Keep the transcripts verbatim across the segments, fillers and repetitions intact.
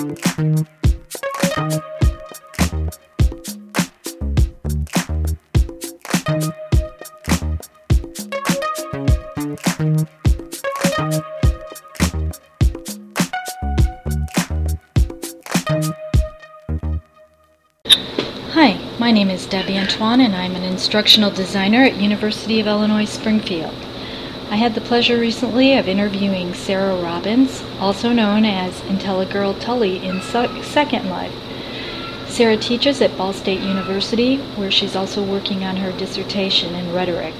Hi, my name is Debbie Antoine and I'm an instructional designer at University of Illinois Springfield. I had the pleasure recently of interviewing Sarah Robbins, also known as IntelliGirl Tully in Second Life. Sarah teaches at Ball State University, where she's also working on her dissertation in rhetoric.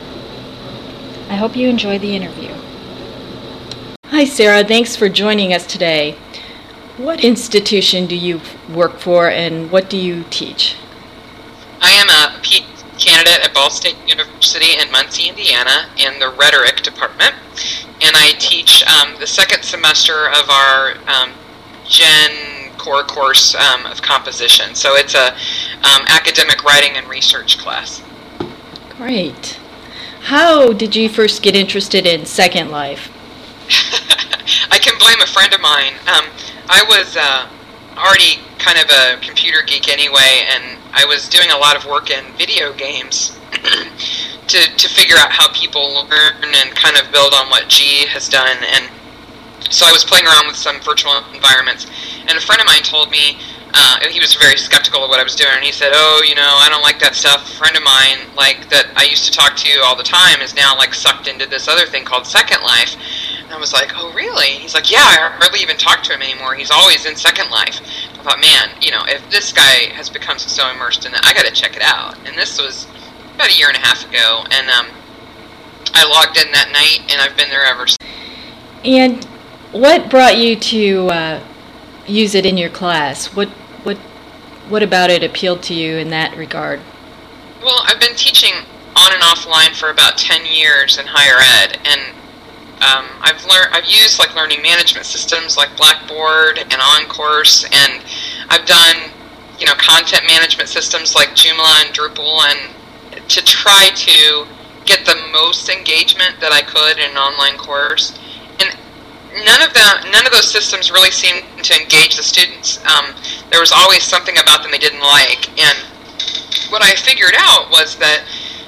I hope you enjoy the interview. Hi Sarah, thanks for joining us today. What institution do you work for and what do you teach? I am a P H D candidate at Ball State University in Muncie, Indiana, in the rhetoric department, and I teach um, the second semester of our um, Gen Core course um, of composition. So it's a um, academic writing and research class. Great. How did you first get interested in Second Life? I can blame a friend of mine. Um, I was uh, already kind of a computer geek anyway, and I was doing a lot of work in video games to to figure out how people learn and kind of build on what G has done. And so I was playing around with some virtual environments, and a friend of mine told me, uh, he was very skeptical of what I was doing, and he said, oh, you know, I don't like that stuff. A friend of mine, like, that I used to talk to all the time is now, like, sucked into this other thing called Second Life. And I was like, oh, really? He's like, yeah, I hardly even talk to him anymore. He's always in Second Life. I thought, man, you know, if this guy has become so immersed in it, I got to check it out. And this was about a year and a half ago, and um, I logged in that night, and I've been there ever since. And what brought you to uh, use it in your class? What what what about it appealed to you in that regard? Well, I've been teaching on and offline for about ten years in higher ed, and um, I've learned I've used like learning management systems like Blackboard and OnCourse, and I've done you know content management systems like Joomla and Drupal, and to try to get the most engagement that I could in an online course. And none of that, none of those systems really seemed to engage the students. Um, there was always something about them they didn't like, and what I figured out was that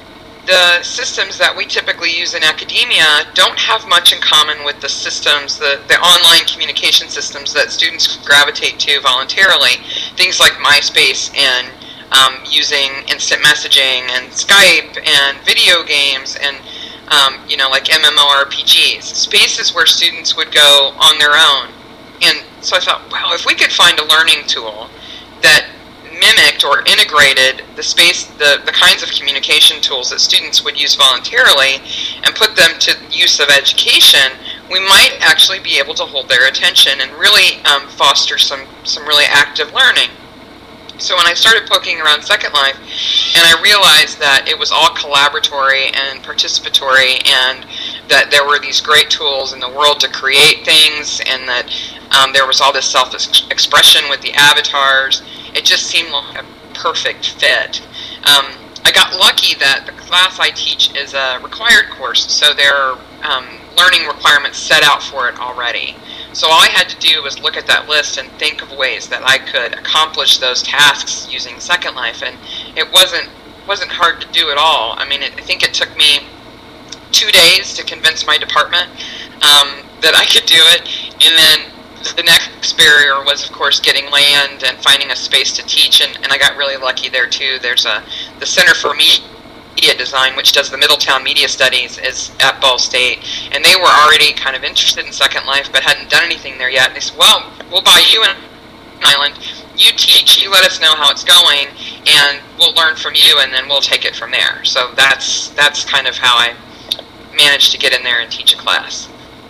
the systems that we typically use in academia don't have much in common with the systems, the, the online communication systems that students gravitate to voluntarily. Things like MySpace and um, using instant messaging and Skype and video games and um, you know, like MMORPGs. Spaces where students would go on their own. And so I thought, well, if we could find a learning tool that mimicked or integrated the space, the, the kinds of communication tools that students would use voluntarily and put them to use of education, we might actually be able to hold their attention and really um, foster some, some really active learning. So when I started poking around Second Life, and I realized that it was all collaboratory and participatory, and that there were these great tools in the world to create things, and that um, there was all this self-expression with the avatars, it just seemed like a perfect fit. Um, I got lucky that the class I teach is a required course, so there are um, learning requirements set out for it already. So all I had to do was look at that list and think of ways that I could accomplish those tasks using Second Life, and it wasn't wasn't hard to do at all. I mean, it, I think it took me two days to convince my department um, that I could do it, and then the next barrier was, of course, getting land and finding a space to teach, and, and I got really lucky there too. There's a the Center for Media Design, which does the Middletown Media Studies, is at Ball State, and they were already kind of interested in Second Life but hadn't done anything there yet. And they said, well, we'll buy you an island, you teach, you let us know how it's going, and we'll learn from you, and then we'll take it from there. So that's that's kind of how I managed to get in there and teach a class.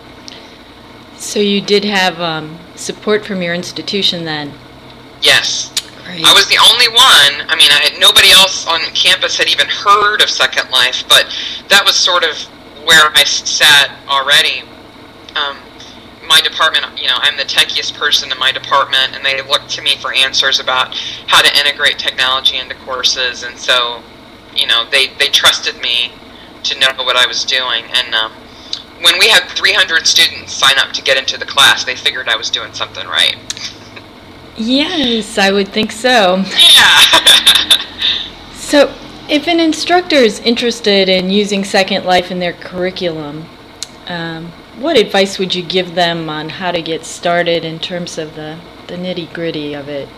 So you did have um, support from your institution then? Yes. Great. I was the only one. I mean, I had, nobody else on campus had even heard of Second Life, but that was sort of where I sat already. Um, my department, you know, I'm the techiest person in my department, and they looked to me for answers about how to integrate technology into courses, and so, you know, they, they trusted me to know what I was doing. And um, when we had three hundred students sign up to get into the class, they figured I was doing something right. Yes, I would think so. Yeah. So, if an instructor is interested in using Second Life in their curriculum, um, what advice would you give them on how to get started in terms of the, the nitty-gritty of it?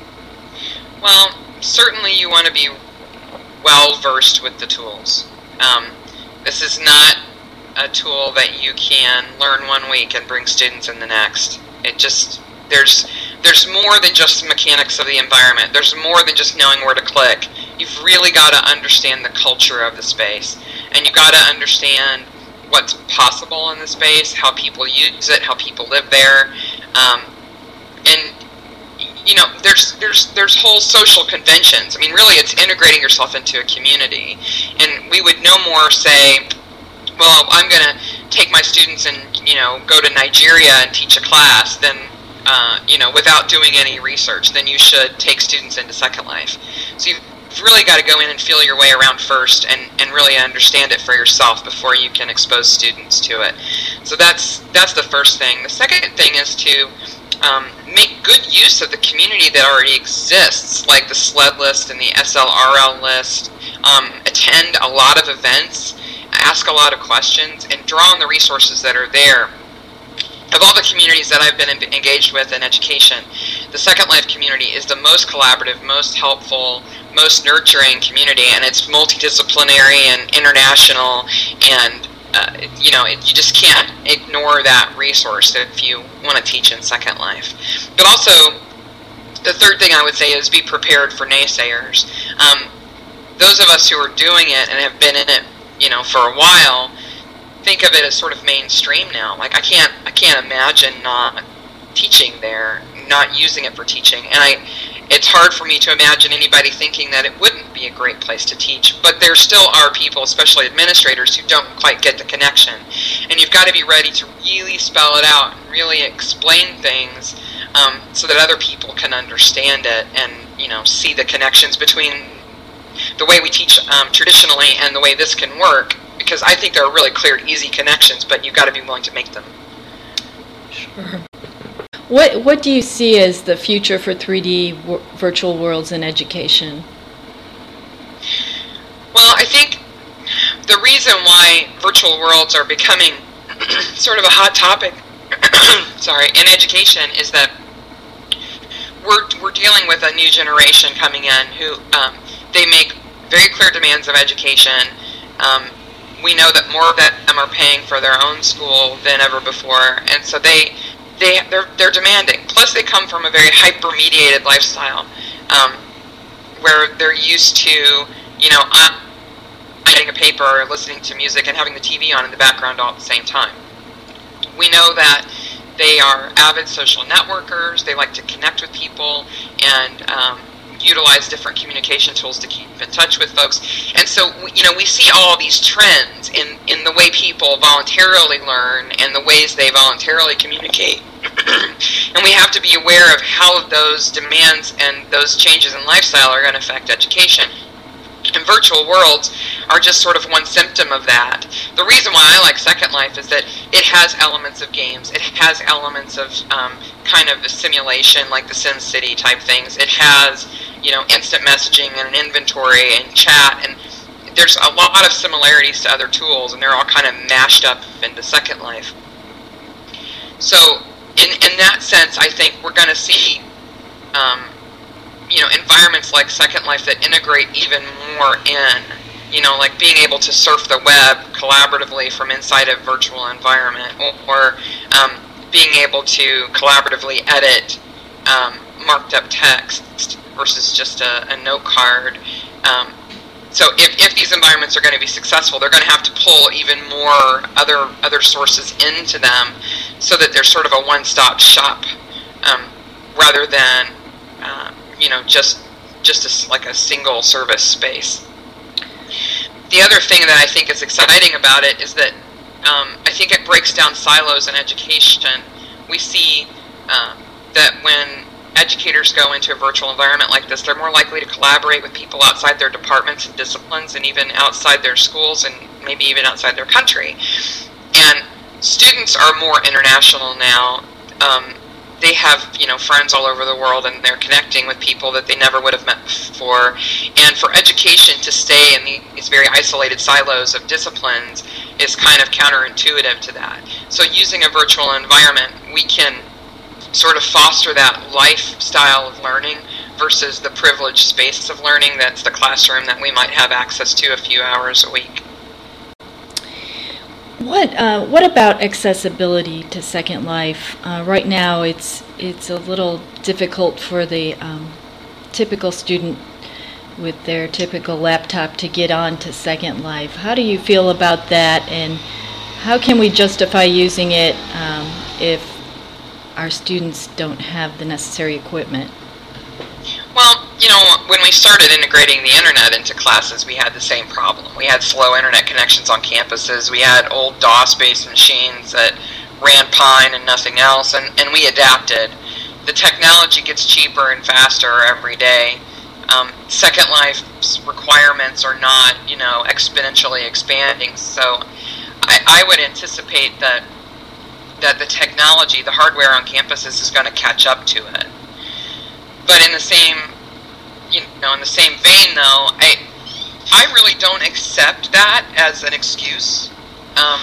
Well, certainly you want to be well versed with the tools. Um, this is not a tool that you can learn one week and bring students in the next. It just, there's there's more than just the mechanics of the environment. There's more than just knowing where to click. You've really got to understand the culture of the space, and you've got to understand what's possible in the space, how people use it, how people live there, um, and you know, there's there's there's whole social conventions. I mean, really, it's integrating yourself into a community, and we would no more say, well, I'm going to take my students and, you know, go to Nigeria and teach a class, then, uh, you know, without doing any research, then you should take students into Second Life. So you've really got to go in and feel your way around first and, and really understand it for yourself before you can expose students to it. So that's that's the first thing. The second thing is to um, make good use of the community that already exists, like the SLED list and the S L R L list. Um, attend a lot of events, ask a lot of questions, and draw on the resources that are there. Of all the communities that I've been engaged with in education, the Second Life community is the most collaborative, most helpful, most nurturing community, and it's multidisciplinary and international, and uh, you know, it, you just can't ignore that resource if you want to teach in Second Life. But also, the third thing I would say is be prepared for naysayers. Um, those of us who are doing it and have been in it, you know, for a while, think of it as sort of mainstream now. Like, I can't, I can't imagine not teaching there, not using it for teaching. And I, it's hard for me to imagine anybody thinking that it wouldn't be a great place to teach. But there still are people, especially administrators, who don't quite get the connection. And you've got to be ready to really spell it out and really explain things um, so that other people can understand it and, you know, see the connections between the way we teach um, traditionally and the way this can work, because I think there are really clear, easy connections, but you've got to be willing to make them. Sure. What What do you see as the future for three D w- virtual worlds in education? Well, I think the reason why virtual worlds are becoming sort of a hot topic, sorry, in education is that we're we're dealing with a new generation coming in who um, they make very clear demands of education. Um, we know that more of them are paying for their own school than ever before, and so they they they're they're demanding. Plus, they come from a very hyper-mediated lifestyle, um, where they're used to, you know, reading a paper or listening to music and having the T V on in the background all at the same time. We know that they are avid social networkers. They like to connect with people and um, utilize different communication tools to keep in touch with folks. And so, you know, we see all these trends in, in the way people voluntarily learn and the ways they voluntarily communicate. And we have to be aware of how those demands and those changes in lifestyle are going to affect education. And virtual worlds are just sort of one symptom of that. The reason why I like Second Life is that it has elements of games. It has elements of um, kind of a simulation like the SimCity type things. It has, you know, instant messaging and an inventory and chat, and there's a lot of similarities to other tools, and they're all kind of mashed up into Second Life. So in, in that sense, I think we're going to see um, you know, environments like Second Life that integrate even more in, you know, like being able to surf the web collaboratively from inside a virtual environment, or um, being able to collaboratively edit um, marked up text versus just a, a note card. Um, so if, if these environments are going to be successful, they're going to have to pull even more other other sources into them so that they're sort of a one-stop shop um, rather than uh, you know, just just a, like a single service space. The other thing that I think is exciting about it is that um, I think it breaks down silos in education. We see uh, that when educators go into a virtual environment like this, they're more likely to collaborate with people outside their departments and disciplines, and even outside their schools, and maybe even outside their country. And students are more international now. Um, they have, you know, friends all over the world, and they're connecting with people that they never would have met before. And for education to stay in these very isolated silos of disciplines is kind of counterintuitive to that. So using a virtual environment, we can sort of foster that lifestyle of learning versus the privileged space of learning that's the classroom that we might have access to a few hours a week. What uh, what about accessibility to Second Life? Uh, right now, it's it's a little difficult for the um, typical student with their typical laptop to get on to Second Life. How do you feel about that, and how can we justify using it um, if our students don't have the necessary equipment? Well, you know, when we started integrating the internet into classes, we had the same problem. We had slow internet connections on campuses. We had old DOS-based machines that ran Pine and nothing else, and, and we adapted. The technology gets cheaper and faster every day. Um, Second Life's requirements are not, you know, exponentially expanding, so I, I would anticipate that that the technology, the hardware on campuses is going to catch up to it. But in the same, you know, in the same vein, though, I, I really don't accept that as an excuse, um,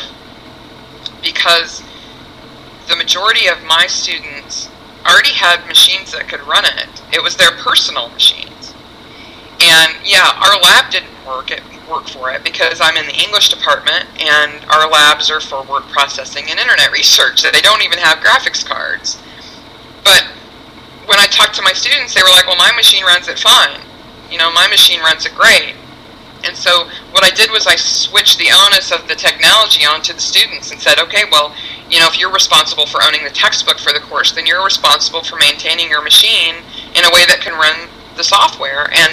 because the majority of my students already had machines that could run it. It was their personal machines, and yeah, our lab didn't work it work for it because I'm in the English department, and our labs are for word processing and internet research. So they don't even have graphics cards, but when I talked to my students, they were like, well, my machine runs it fine. You know, my machine runs it great. And so what I did was I switched the onus of the technology onto the students and said, okay, well, you know, if you're responsible for owning the textbook for the course, then you're responsible for maintaining your machine in a way that can run the software. And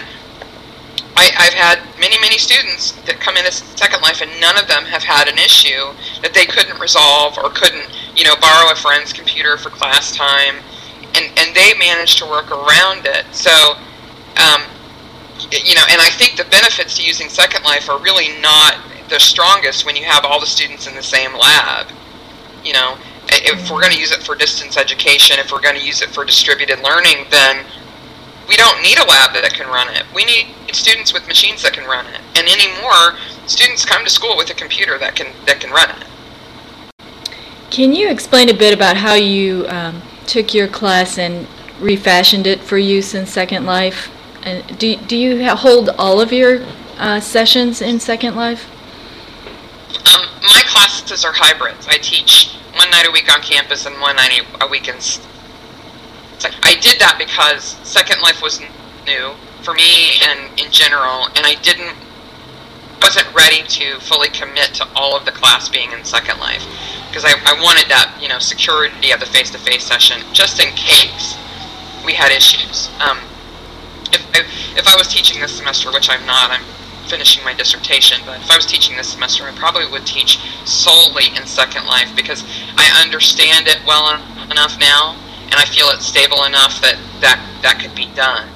I, I've had many, many students that come into Second Life, and none of them have had an issue that they couldn't resolve or couldn't, you know, borrow a friend's computer for class time. And, and they managed to work around it. So, um, you know, and I think the benefits to using Second Life are really not the strongest when you have all the students in the same lab. You know, if we're going to use it for distance education, if we're going to use it for distributed learning, then we don't need a lab that can run it. We need students with machines that can run it. And anymore, students come to school with a computer that can that can run it. Can you explain a bit about how you um, took your class and refashioned it for use in Second Life? And do, do you hold all of your uh, sessions in Second Life? Um, my classes are hybrids. I teach one night a week on campus and one night a week in. I did that because Second Life was new for me and in general, and I didn't wasn't ready to fully commit to all of the class being in Second Life, because I, I wanted that, you know, security of the face-to-face session just in case we had issues. Um, if, if if I was teaching this semester, which I'm not, I'm finishing my dissertation, but if I was teaching this semester, I probably would teach solely in Second Life because I understand it well en- enough now, and I feel it's stable enough that that, that could be done.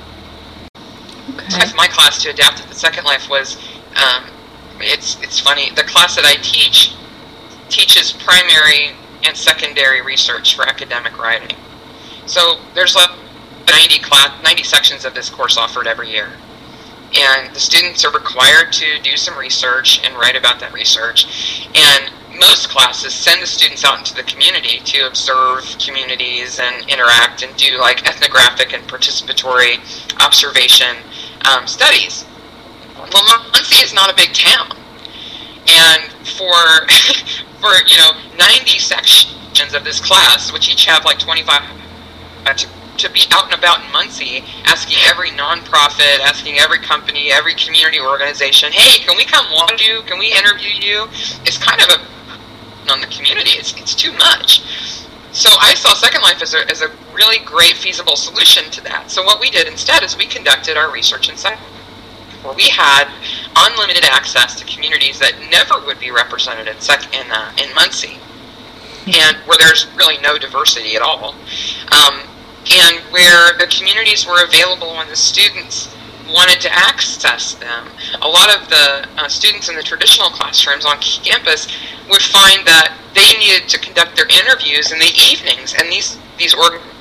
Okay. My class to adapt to the Second Life was, um, it's it's funny, the class that I teach teaches primary and secondary research for academic writing. So there's like ninety, class, ninety sections of this course offered every year. And the students are required to do some research and write about that research. And most classes send the students out into the community to observe communities and interact and do like ethnographic and participatory observation um, studies. Well, Muncie is not a big town, and for for you know ninety sections of this class, which each have like twenty-five, to, to be out and about in Muncie, asking every nonprofit, asking every company, every community organization, hey, can we come watch you? Can we interview you? It's kind of a on the community. It's it's too much. So I saw Second Life as a as a really great feasible solution to that. So what we did instead is we conducted our research in Second Life, where we had unlimited access to communities that never would be represented in sec in uh, in Muncie, and where there's really no diversity at all, um, and where the communities were available when the students wanted to access them. A lot of the uh, students in the traditional classrooms on campus would find that they needed to conduct their interviews in the evenings, and these these org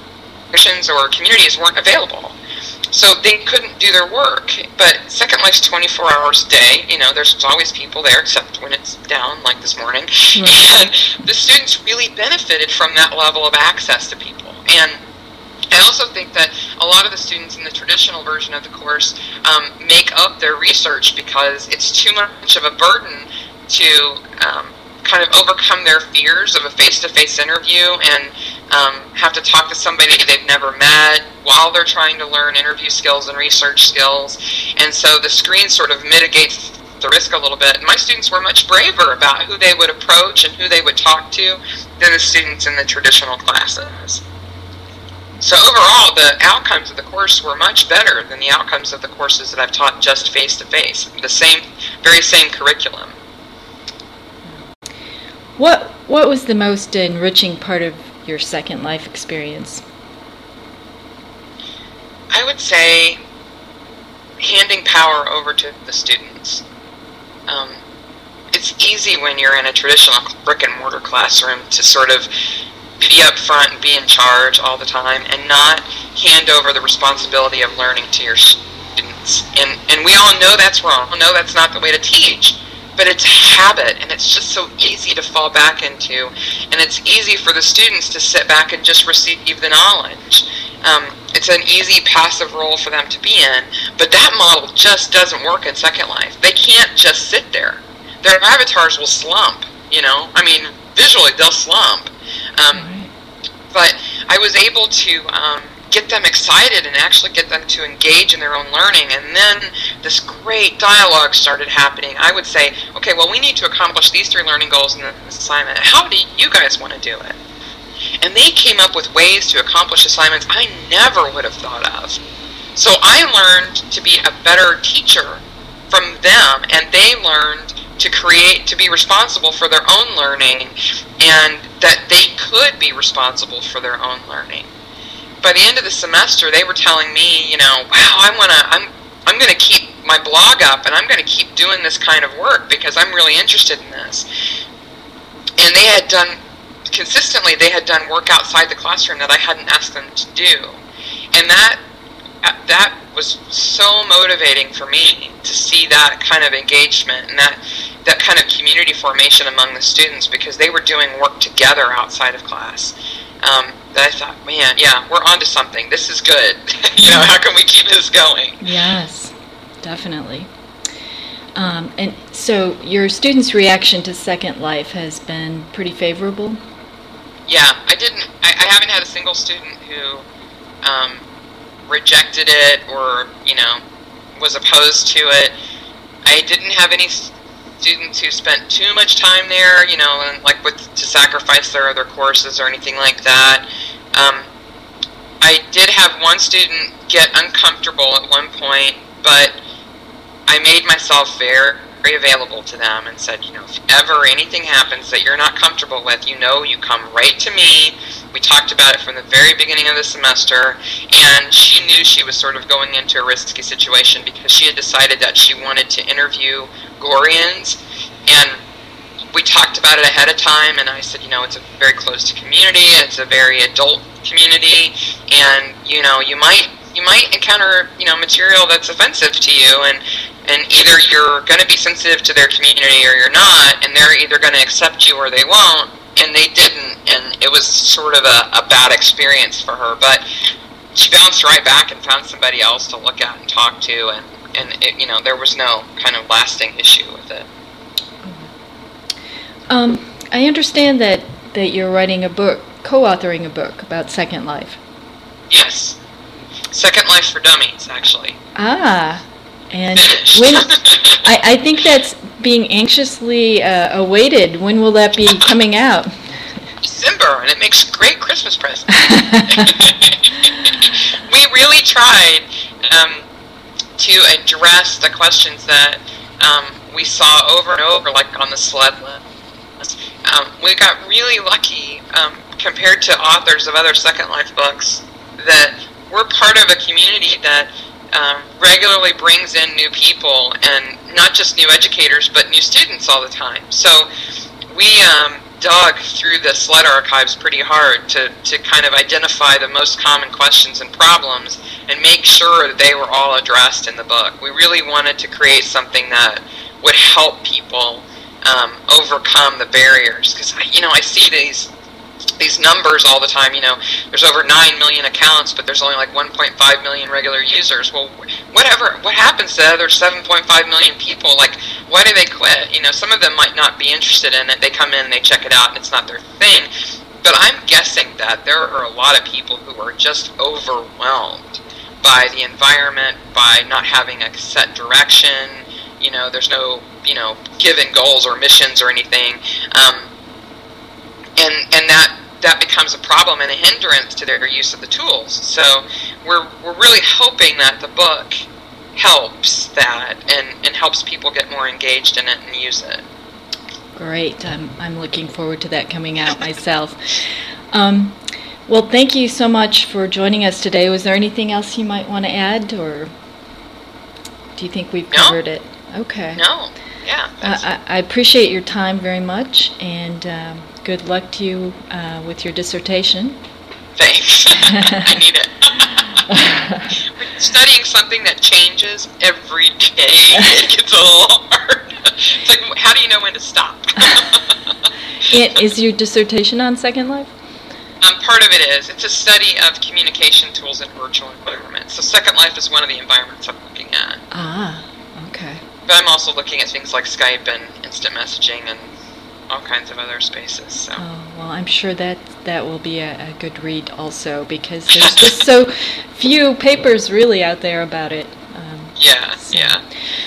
institutions or communities weren't available. So they couldn't do their work. But Second Life's twenty-four hours a day. You know, there's always people there, except when it's down, like this morning. Right. And the students really benefited from that level of access to people. And I also think that a lot of the students in the traditional version of the course um, make up their research because it's too much of a burden to um, kind of overcome their fears of a face-to-face interview and um, have to talk to somebody they've never met while they're trying to learn interview skills and research skills. And so the screen sort of mitigates the risk a little bit. And my students were much braver about who they would approach and who they would talk to than the students in the traditional classes. So overall, the outcomes of the course were much better than the outcomes of the courses that I've taught just face-to-face. The same, very same curriculum. What What was the most enriching part of your Second Life experience? I would say handing power over to the students. Um, it's easy when you're in a traditional brick-and-mortar classroom to sort of be up front and be in charge all the time and not hand over the responsibility of learning to your students. And and we all know that's wrong. We know that's not the way to teach. But it's a habit, and it's just so easy to fall back into. And it's easy for the students to sit back and just receive the knowledge. Um, it's an easy passive role for them to be in. But that model just doesn't work in Second Life. They can't just sit there. Their avatars will slump, you know. I mean, visually, they'll slump. Um, but I was able to um, get them excited and actually get them to engage in their own learning. And then this great dialogue started happening. I would say, okay, well, we need to accomplish these three learning goals in this assignment. How do you guys want to do it? And they came up with ways to accomplish assignments I never would have thought of. So I learned to be a better teacher from them, and they learned to create, to be responsible for their own learning, and that they could be responsible for their own learning. By the end of the semester, they were telling me, you know, wow, I wanna, I'm, I'm gonna keep my blog up, and I'm gonna keep doing this kind of work because I'm really interested in this. And they had done, consistently, they had done work outside the classroom that I hadn't asked them to do, and that, that was so motivating for me to see that kind of engagement and that that kind of community formation among the students, because they were doing work together outside of class. Um, that I thought, man, yeah, we're onto something. This is good. You know, how can we keep this going? Yes, definitely. Um, and so your students' reaction to Second Life has been pretty favorable? Yeah, I didn't. I, I haven't had a single student who um, rejected it or, you know, was opposed to it. I didn't have any students who spent too much time there, you know, and like with to sacrifice their other courses or anything like that. Um, I did have one student get uncomfortable at one point, but I made myself very available to them and said, you know, if ever anything happens that you're not comfortable with, you know, you come right to me. We talked about it from the very beginning of the semester, and she knew she was sort of going into a risky situation because she had decided that she wanted to interview Goreans, and we talked about it ahead of time, and I said, you know, it's a very closed community, it's a very adult community, and, you know, you might you might encounter, you know, material that's offensive to you, and and either you're going to be sensitive to their community or you're not, and they're either going to accept you or they won't, and they didn't, and it was sort of a, a bad experience for her, but she bounced right back and found somebody else to look at and talk to, and, and it, you know, there was no kind of lasting issue with it. Um, I understand that, that you're writing a book, co-authoring a book about Second Life. Yes. Second Life for Dummies, actually. Ah, and when I, I think that's being anxiously uh, awaited. When will that be coming out? December, and it makes great Christmas presents. We really tried um, to address the questions that um, we saw over and over, like on the sled list. Um, we got really lucky um, compared to authors of other Second Life books that we're part of a community that um, regularly brings in new people, and not just new educators, but new students all the time. So we um, dug through the SLED archives pretty hard to, to kind of identify the most common questions and problems and make sure that they were all addressed in the book. We really wanted to create something that would help people um, overcome the barriers, because you know I see these these numbers all the time. You know, there's over nine million accounts, but there's only like one point five million regular users. Well, whatever, what happens to the other seven point five million people? Like, why do they quit? You know, some of them might not be interested in it. They come in and they check it out, and it's not their thing. But I'm guessing that there are a lot of people who are just overwhelmed by the environment, by not having a set direction. You know, there's no, you know, given goals or missions or anything. Um, and and that that becomes a problem and a hindrance to their use of the tools. So we're we're really hoping that the book helps that and, and helps people get more engaged in it and use it. Great. I'm I'm looking forward to that coming out myself. Um, well, thank you so much for joining us today. Was there anything else you might want to add, or do you think we've covered no. it? Okay. No. Yeah. Uh, I, I appreciate your time very much, and um, good luck to you uh, with your dissertation. Thanks. I need it. We're studying something that changes every day. It gets a little hard. It's like, how do you know when to stop? It, is your dissertation on Second Life? Um, part of it is. It's a study of communication tools in virtual environments. So Second Life is one of the environments I'm looking at. Ah, okay. But I'm also looking at things like Skype and instant messaging and all kinds of other spaces. So. Oh, well, I'm sure that that will be a, a good read also, because there's just so few papers really out there about it. Um, yeah, so. yeah.